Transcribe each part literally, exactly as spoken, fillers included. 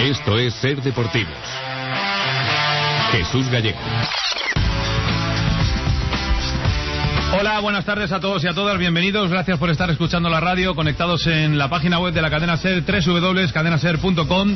Esto es Ser Deportivos. Jesús Gallego. Hola, buenas tardes a todos y a todas, bienvenidos, gracias por estar escuchando la radio, conectados en la página web de la cadena SER, doble u doble u doble u punto cadena ser punto com.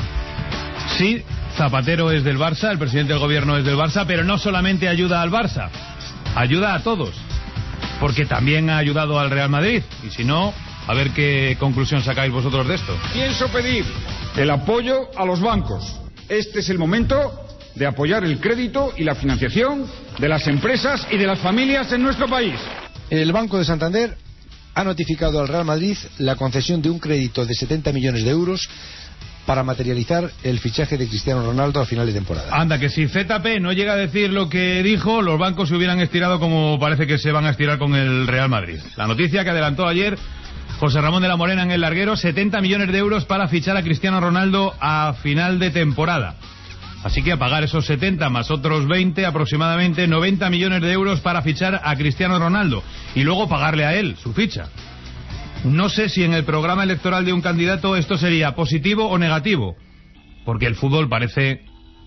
Sí, Zapatero es del Barça, el presidente del gobierno es del Barça, pero no solamente ayuda al Barça, ayuda a todos, porque también ha ayudado al Real Madrid, y si no, a ver qué conclusión sacáis vosotros de esto. Pienso pedir el apoyo a los bancos. Este es el momento de apoyar el crédito y la financiación de las empresas y de las familias en nuestro país. El Banco de Santander ha notificado al Real Madrid la concesión de un crédito de setenta millones de euros para materializar el fichaje de Cristiano Ronaldo a final de temporada. Anda, que si Z P no llega a decir lo que dijo, los bancos se hubieran estirado como parece que se van a estirar con el Real Madrid. La noticia que adelantó ayer José Ramón de la Morena en El Larguero, setenta millones de euros para fichar a Cristiano Ronaldo a final de temporada. Así que a pagar esos setenta más otros veinte, aproximadamente noventa millones de euros para fichar a Cristiano Ronaldo y luego pagarle a él su ficha. No sé si en el programa electoral de un candidato esto sería positivo o negativo, porque el fútbol parece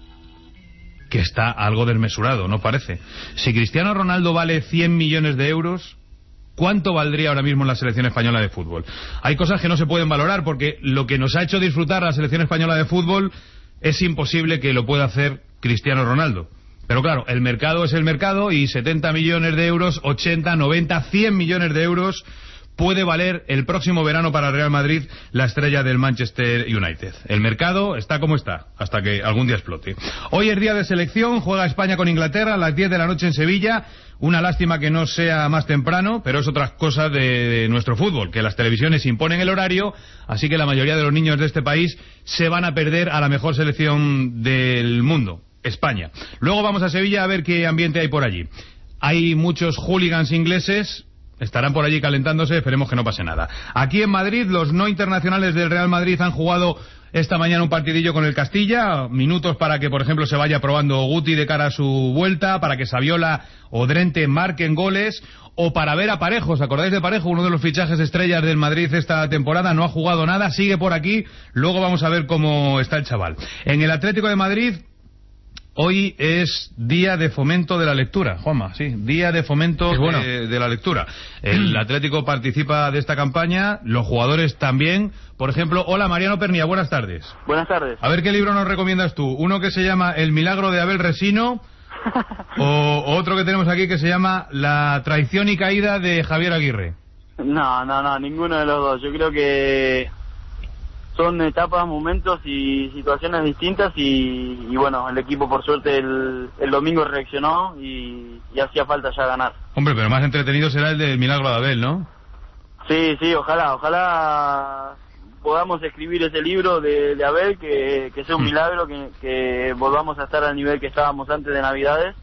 que está algo desmesurado, ¿no parece? Si Cristiano Ronaldo vale cien millones de euros, ¿cuánto valdría ahora mismo en la selección española de fútbol? Hay cosas que no se pueden valorar, porque lo que nos ha hecho disfrutar la selección española de fútbol es imposible que lo pueda hacer Cristiano Ronaldo. Pero claro, el mercado es el mercado y setenta millones de euros, ochenta, noventa, cien millones de euros puede valer el próximo verano para el Real Madrid la estrella del Manchester United. El mercado está como está, hasta que algún día explote. Hoy es día de selección, juega España con Inglaterra a las diez de la noche en Sevilla. Una lástima que no sea más temprano, pero es otra cosa de, de nuestro fútbol, que las televisiones imponen el horario, así que la mayoría de los niños de este país se van a perder a la mejor selección del mundo, España. Luego vamos a Sevilla a ver qué ambiente hay por allí. Hay muchos hooligans ingleses, estarán por allí calentándose, esperemos que no pase nada. Aquí en Madrid, los no internacionales del Real Madrid han jugado esta mañana un partidillo con el Castilla, minutos para que, por ejemplo, se vaya probando Guti de cara a su vuelta, para que Saviola o Drente marquen goles, o para ver a Parejo. ¿Os acordáis de Parejo? Uno de los fichajes estrellas del Madrid esta temporada, no ha jugado nada, sigue por aquí, luego vamos a ver cómo está el chaval. En el Atlético de Madrid, hoy es día de fomento de la lectura, Juanma, sí, día de fomento bueno. de, de la lectura. El Atlético participa de esta campaña, los jugadores también. Por ejemplo, hola Mariano Pernía, buenas tardes. Buenas tardes. A ver qué libro nos recomiendas tú. Uno que se llama El milagro de Abel Resino, o otro que tenemos aquí que se llama La traición y caída de Javier Aguirre. No, no, no, ninguno de los dos. Yo creo que son etapas, momentos y situaciones distintas y, y bueno, el equipo por suerte el, el domingo reaccionó y, y hacía falta ya ganar. Hombre, pero más entretenido será el del milagro de Abel, ¿no? Sí, sí, ojalá, ojalá podamos escribir ese libro de, de Abel, que, que sea un milagro, que, que volvamos a estar al nivel que estábamos antes de Navidades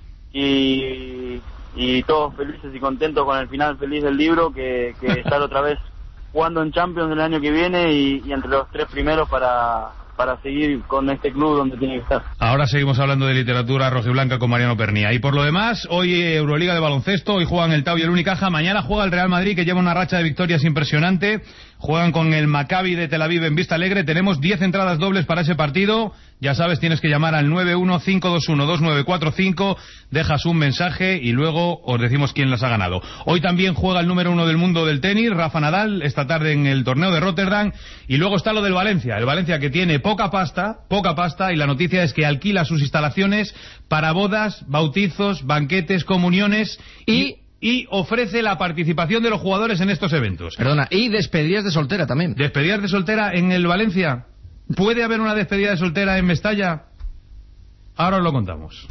y, y todos felices y contentos con el final feliz del libro, que, que estar otra vez jugando en Champions el año que viene y, y entre los tres primeros para, para seguir con este club donde tiene que estar. Ahora seguimos hablando de literatura rojiblanca con Mariano Pernía. Y por lo demás, hoy Euroliga de baloncesto, hoy juegan el Tau y el Unicaja, mañana juega el Real Madrid, que lleva una racha de victorias impresionante, juegan con el Maccabi de Tel Aviv en Vista Alegre, tenemos diez entradas dobles para ese partido. Ya sabes, tienes que llamar al nueve uno cinco dos uno dos nueve cuatro cinco, dejas un mensaje y luego os decimos quién las ha ganado. Hoy también juega el número uno del mundo del tenis, Rafa Nadal, esta tarde en el torneo de Rotterdam. Y luego está lo del Valencia, el Valencia que tiene poca pasta, poca pasta, y la noticia es que alquila sus instalaciones para bodas, bautizos, banquetes, comuniones y... y ofrece la participación de los jugadores en estos eventos. Perdona, y despedidas de soltera también. ¿Despedidas de soltera en el Valencia? ¿Puede haber una despedida de soltera en Mestalla? Ahora os lo contamos.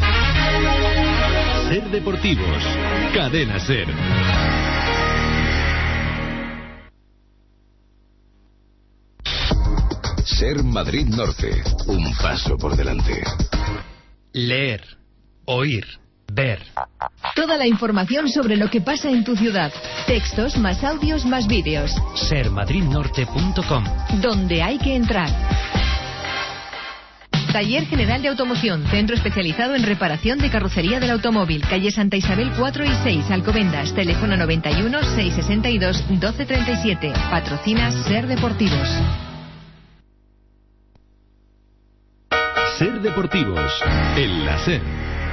Ser Deportivos, Cadena Ser. Ser Madrid Norte, un paso por delante. Leer, oír, ver. Toda la información sobre lo que pasa en tu ciudad. Textos, más audios, más vídeos. ser madrid norte punto com. Donde hay que entrar. Taller General de Automoción, centro especializado en reparación de carrocería del automóvil, calle Santa Isabel cuatro y seis, Alcobendas, teléfono noventa y uno, seiscientos sesenta y dos, doce treinta y siete. Patrocina Ser Deportivos. Ser Deportivos, en la SER.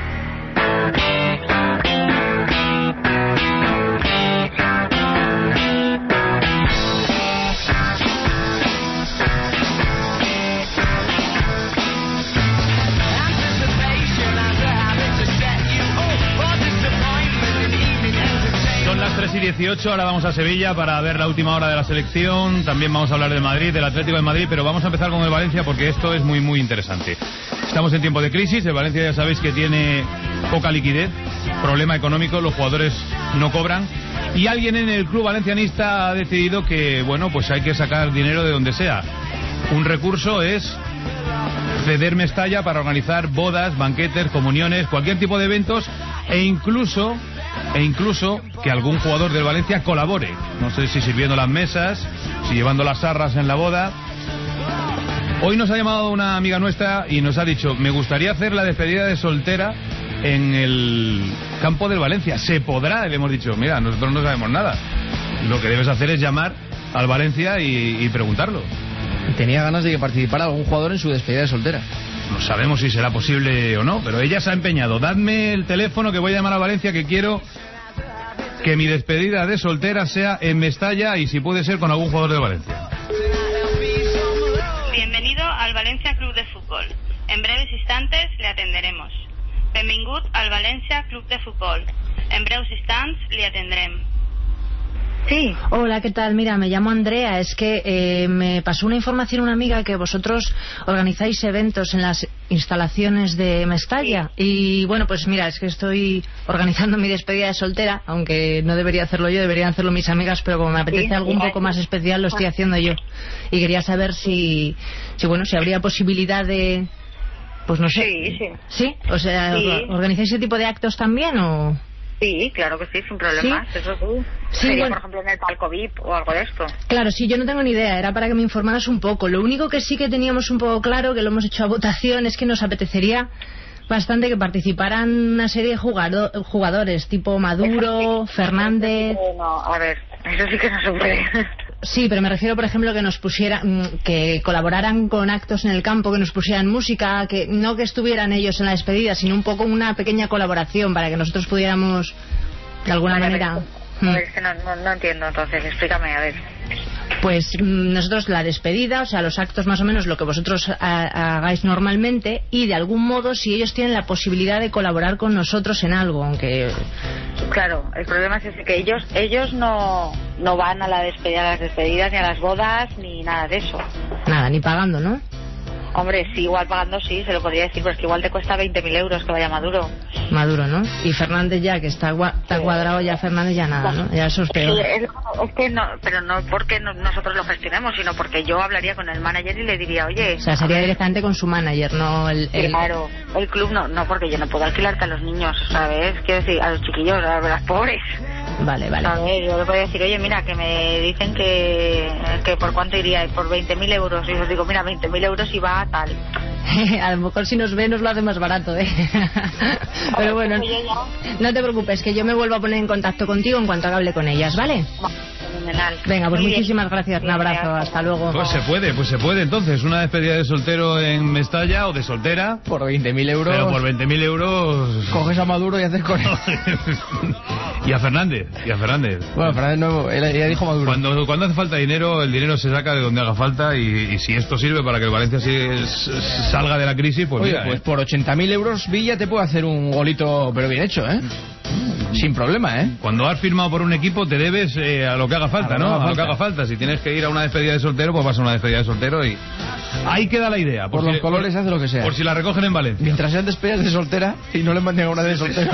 tres y dieciocho, ahora vamos a Sevilla para ver la última hora de la selección. También vamos a hablar de Madrid, del Atlético de Madrid, pero vamos a empezar con el Valencia porque esto es muy muy interesante. Estamos en tiempo de crisis, el Valencia ya sabéis que tiene poca liquidez, problema económico, los jugadores no cobran y alguien en el club valencianista ha decidido que, bueno, pues hay que sacar dinero de donde sea. Un recurso es ceder Mestalla para organizar bodas, banquetes, comuniones, cualquier tipo de eventos e incluso e incluso que algún jugador del Valencia colabore, no sé si sirviendo las mesas, si llevando las sarras en la boda. Hoy nos ha llamado una amiga nuestra y nos ha dicho: me gustaría hacer la despedida de soltera en el campo del Valencia. ¿Se podrá? Y le hemos dicho: mira, nosotros no sabemos nada, lo que debes hacer es llamar al Valencia y, y preguntarlo. Tenía ganas de que participara algún jugador en su despedida de soltera. No sabemos si será posible o no, pero ella se ha empeñado. Dadme el teléfono que voy a llamar a Valencia, que quiero que mi despedida de soltera sea en Mestalla y si puede ser con algún jugador de Valencia. Bienvenido al Valencia Club de Fútbol. En breves instantes le atenderemos. Benvingut al Valencia Club de Fútbol. En breves instants le atendrem. Sí. Hola, ¿qué tal? Mira, me llamo Andrea. Es que eh, me pasó una información una amiga que vosotros organizáis eventos en las instalaciones de Mestalla. Sí. Y bueno, pues mira, es que estoy organizando mi despedida de soltera, aunque no debería hacerlo yo, deberían hacerlo mis amigas, pero como me apetece sí, algo un poco más especial, lo estoy haciendo yo. Y quería saber si, si bueno, si habría posibilidad de, pues no sé. Sí, sí. ¿Sí? O sea, sí. ¿Organizáis ese tipo de actos también o...? Sí, claro que sí, sin problemas. ¿Sí? Eso sí. Sí, sería, bueno, por ejemplo, en el palco V I P o algo de esto. Claro, sí, yo no tengo ni idea, era para que me informaras un poco. Lo único que sí que teníamos un poco claro, que lo hemos hecho a votación, es que nos apetecería bastante que participaran una serie de jugado- jugadores, tipo Maduro, sí, Fernández... No, a ver, eso sí que no se puede. Sí, pero me refiero, por ejemplo, que nos pusieran, que colaboraran con actos en el campo, que nos pusieran música, que no que estuvieran ellos en la despedida, sino un poco una pequeña colaboración para que nosotros pudiéramos, de alguna a ver, manera... A ver, es que no, no, no entiendo, entonces, explícame, a ver. Pues nosotros la despedida, o sea, los actos más o menos lo que vosotros ha, hagáis normalmente, y de algún modo si ellos tienen la posibilidad de colaborar con nosotros en algo, aunque... Claro, el problema es ese, que ellos ellos no, no van a la despedida, a las despedidas, ni a las bodas, ni nada de eso. Nada, ni pagando, ¿no? Hombre, sí, igual pagando sí, se lo podría decir, pero es que igual te cuesta veinte mil euros que vaya Maduro. Maduro, ¿no? Y Fernández ya, que está, gua- está cuadrado ya, Fernández ya nada, ¿no? Ya eso es peor. Sí, es, es que no, pero no porque no, nosotros lo gestionemos, sino porque yo hablaría con el manager y le diría, oye... O sea, sería directamente con su manager, no el... el... Claro, el club no, no, porque yo no puedo alquilarte a los niños, ¿sabes? Quiero decir, a los chiquillos, a las pobres. Vale, vale. ¿Sabes? Yo le puedo decir, oye, mira, que me dicen que, que por cuánto iría, por veinte mil euros. Y os digo, mira, veinte mil euros y va a tal. A lo mejor si nos ve nos lo hace más barato, ¿eh? Pero bueno, no te preocupes, que yo me vuelvo a poner en contacto contigo en cuanto hable con ellas, ¿vale? Fenomenal. Venga, pues Muy muchísimas bien. gracias, un abrazo, hasta luego. Pues se puede, pues se puede entonces, una despedida de soltero en Mestalla o de soltera. Por veinte mil euros. Pero por veinte mil euros... Coges a Maduro y haces con él. Y a Fernández, y a Fernández. Bueno, Fernández no, él ya dijo Maduro. Cuando, cuando hace falta dinero, el dinero se saca de donde haga falta y, y si esto sirve para que el Valencia sí, s- s- salga de la crisis, pues Oye, mira, pues ¿eh? por ochenta mil euros Villa te puede hacer un golito, pero bien hecho, ¿eh? Sin problema, ¿eh? Cuando has firmado por un equipo te debes eh, a lo que haga falta, A lo ¿no? que haga A lo que falta. haga falta. Si tienes que ir a una despedida de soltero, pues vas a una despedida de soltero y... Ahí queda la idea. Por si- los colores por- hace lo que sea. Por si la recogen en Valencia. Mientras sean despedidas de soltera y no le manden a una de soltero.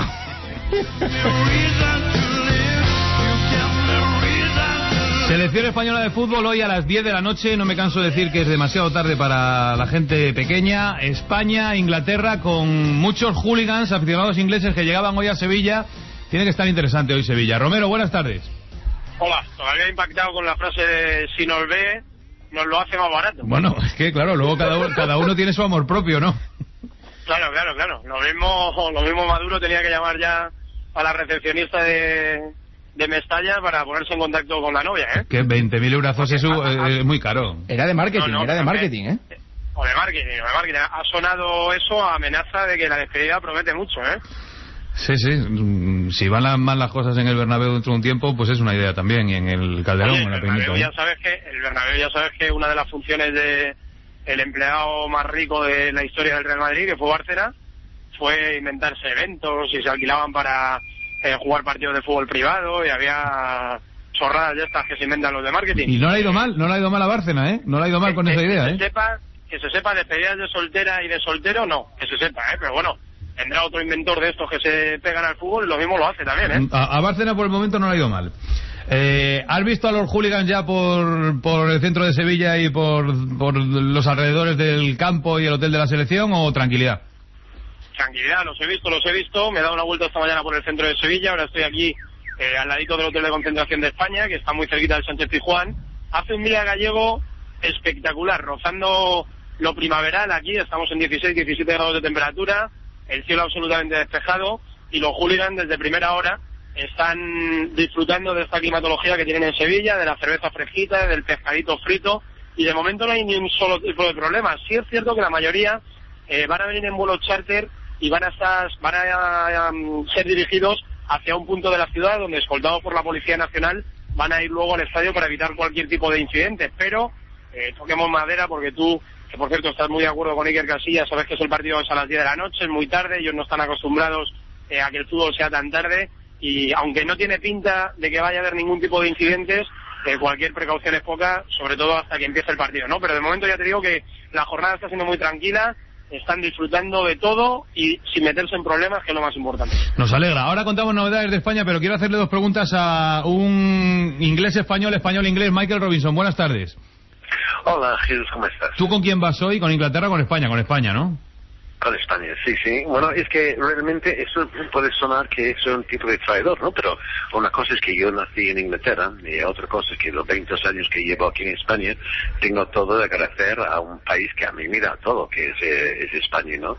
Selección española de fútbol hoy a las diez de la noche. No me canso de decir que es demasiado tarde para la gente pequeña. España, Inglaterra, con muchos hooligans, aficionados ingleses que llegaban hoy a Sevilla. Tiene que estar interesante hoy Sevilla. Romero, buenas tardes. Hola, todavía impactado con la frase de si nos ve, nos lo hace más barato. Bueno, es que claro, luego cada uno, cada uno tiene su amor propio, ¿no? Claro, claro, claro. Lo mismo, lo mismo Maduro tenía que llamar ya a la recepcionista de, de Mestalla para ponerse en contacto con la novia, ¿eh? Que veinte mil euros es, su- eh, es muy caro. Era de marketing, No, no, era de pero marketing, ¿eh? o de marketing, o de marketing. Ha sonado eso a amenaza de que la despedida promete mucho, ¿eh? Sí, sí. Si van las, mal las cosas en el Bernabéu dentro de un tiempo, pues es una idea también. Y en el Calderón, Oye, en la el Bernabéu Peñita, ya sabes que el Bernabéu ya sabes que una de las funciones de el empleado más rico de la historia del Real Madrid, que fue Bárcena, fue inventarse eventos y se alquilaban para eh, jugar partidos de fútbol privado y había chorradas de estas que se inventan los de marketing. Y no le ha ido mal, no le ha ido mal a Bárcena, ¿eh? No le ha ido mal que, con esa que, idea, que ¿eh? Se sepa, que se sepa despedidas de soltera y de soltero, no, que se sepa, ¿eh? Pero bueno, tendrá otro inventor de estos que se pegan al fútbol y lo mismo lo hace también, ¿eh? A, a Bárcena por el momento no le ha ido mal. Eh, ¿Has visto a los hooligans ya por, por el centro de Sevilla y por, por los alrededores del campo y el hotel de la selección, o tranquilidad? Tranquilidad, los he visto, los he visto. Me he dado una vuelta esta mañana por el centro de Sevilla. Ahora estoy aquí eh, al ladito del hotel de concentración de España, que está muy cerquita del Sánchez Pizjuán. Hace un día gallego espectacular, rozando lo primaveral. Aquí estamos en dieciséis, diecisiete grados de temperatura, el cielo absolutamente despejado, y los hooligans desde primera hora están disfrutando de esta climatología que tienen en Sevilla, de la cerveza fresquita, del pescadito frito, y de momento no hay ni un solo tipo de problema. Sí es cierto que la mayoría eh, van a venir en vuelos charter y van a estar, van a, a, a ser dirigidos hacia un punto de la ciudad donde, escoltados por la Policía Nacional, van a ir luego al estadio para evitar cualquier tipo de incidente. Pero eh, toquemos madera, porque tú, que por cierto estás muy de acuerdo con Iker Casillas, sabes que es el partido es a las diez de la noche, es muy tarde, ellos no están acostumbrados eh, a que el fútbol sea tan tarde, y aunque no tiene pinta de que vaya a haber ningún tipo de incidentes, eh, cualquier precaución es poca, sobre todo hasta que empiece el partido, ¿no? Pero de momento ya te digo que la jornada está siendo muy tranquila, están disfrutando de todo y sin meterse en problemas, que es lo más importante. Nos alegra. Ahora contamos novedades de España, pero quiero hacerle dos preguntas a un inglés español, español inglés, Michael Robinson. Buenas tardes. Hola, Jesús, ¿cómo estás? ¿Tú con quién vas hoy? ¿Con Inglaterra o con España? Con España, ¿no? Con España, sí, sí. Bueno, es que realmente eso puede sonar que es un tipo de traidor, ¿no? Pero una cosa es que yo nací en Inglaterra y otra cosa es que los veinte años que llevo aquí en España tengo todo de agradecer a un país que a mí mira todo, que es, eh, es España, ¿no?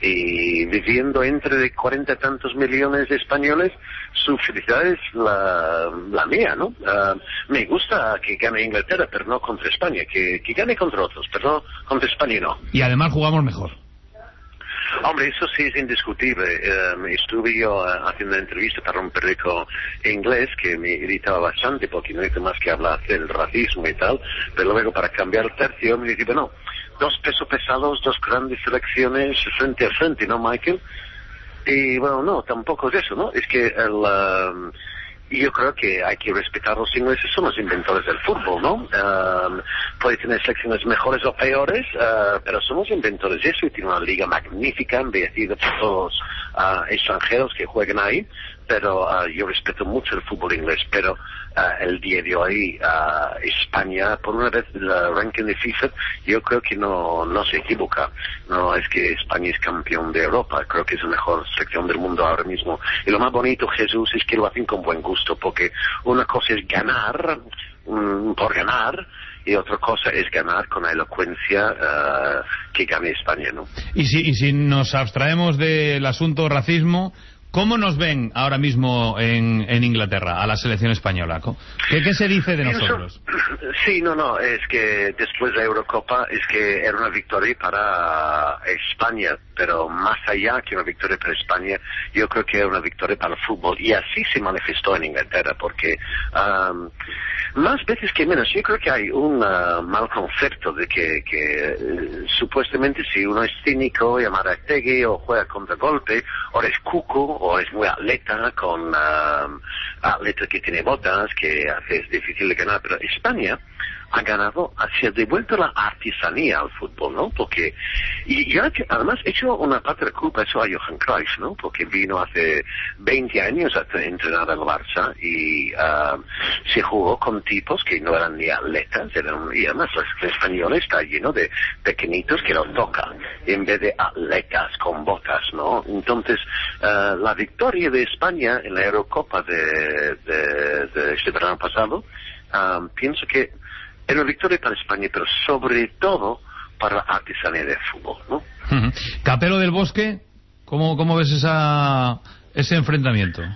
Y viviendo entre de cuarenta y tantos millones de españoles, su felicidad es la, la mía, ¿no? Uh, me gusta que gane Inglaterra, pero no contra España, que, que gane contra otros, pero no contra España, no. Y además jugamos mejor. Hombre, eso sí es indiscutible. Um, estuve yo uh, haciendo una entrevista para un periódico inglés que me irritaba bastante porque no hice más que hablar del racismo y tal, pero luego para cambiar el tercio me dije, bueno, dos pesos pesados, dos grandes selecciones frente a frente, ¿no, Michael? Y bueno, no, tampoco es eso, ¿no? Es que el... Um, yo creo que hay que respetar a los ingleses, son los inventores del fútbol, ¿no? Um, puede tener selecciones mejores o peores, uh, pero son los inventores de eso y tiene una liga magnífica, embellecida por todos los uh, extranjeros que juegan ahí, pero uh, yo respeto mucho el fútbol inglés, pero uh, el día de hoy uh, España, por una vez el ranking de FIFA, yo creo que no, no se equivoca. No es que España es campeón de Europa, creo que es la mejor selección del mundo ahora mismo. Y lo más bonito, Jesús, es que lo hacen con buen gusto, porque una cosa es ganar um, por ganar, y otra cosa es ganar con la elocuencia uh, que gane España, ¿no? Y si, y si nos abstraemos del asunto racismo, ¿cómo nos ven ahora mismo en, en Inglaterra a la selección española? ¿Qué, qué se dice de nosotros? Sí, no, no, es que después de la Eurocopa es que era una victoria para España, pero más allá que una victoria para España, yo creo que era una victoria para el fútbol, y así se manifestó en Inglaterra, porque um, más veces que menos, yo creo que hay un uh, mal concepto de que, que uh, supuestamente si uno es cínico, llamar a Tegui o juega contragolpe, o es cuco, o es muy atleta, con uh, atleta que tiene botas, que hace es difícil de ganar, pero España ha ganado, se ha devuelto la artesanía al fútbol, ¿no? Porque, y yo además he hecho una parte de culpa eso a Johan Cruyff, ¿no? Porque vino hace veinte años a entrenar al Barça y uh, se jugó con tipos que no eran ni atletas, eran, y además el español está lleno de pequeñitos que lo tocan, en vez de atletas con botas, ¿no? Entonces, uh, la victoria de España en la Eurocopa de, de, de este verano pasado, um, pienso que era una victoria para España, pero sobre todo para la artesanía del fútbol, ¿no? Uh-huh. Capelo del Bosque, ¿cómo, cómo ves esa, ese enfrentamiento?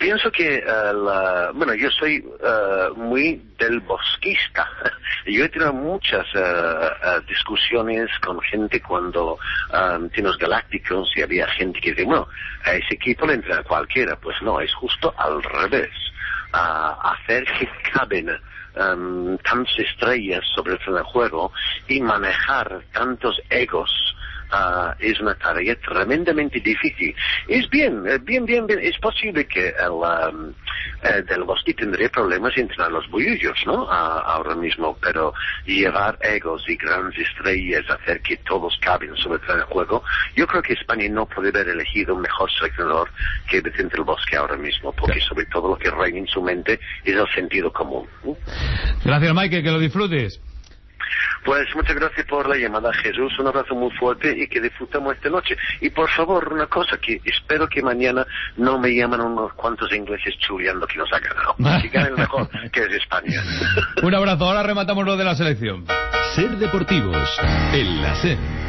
Pienso que, uh, la, bueno, yo soy uh, muy del bosquista. Yo he tenido muchas uh, uh, discusiones con gente cuando um, en los Galácticos y había gente que dice, bueno, a ese equipo le entra cualquiera. Pues no, es justo al revés. Uh, hacer que caben um, tantas estrellas sobre el juego y manejar tantos egos. Uh, es una tarea tremendamente difícil. Es bien, bien, bien, bien. Es posible que el um, eh, del Bosque tendría problemas entre los bollullos, ¿no? Uh, ahora mismo, pero llevar egos y grandes estrellas, hacer que todos caben sobre el juego, yo creo que España no puede haber elegido un mejor seleccionador que Vicente del Bosque ahora mismo, porque sobre todo lo que reina en su mente es el sentido común. ¿Mm? Gracias, Michael, que lo disfrutes. Pues muchas gracias por la llamada, Jesús. Un abrazo muy fuerte y que disfrutamos esta noche. Y por favor, una cosa, que espero que mañana no me llamen unos cuantos ingleses chuleando que nos ha ganado. Que gane el mejor, que es España. Un abrazo. Ahora rematamos lo de la selección. Ser Deportivos, en la SER.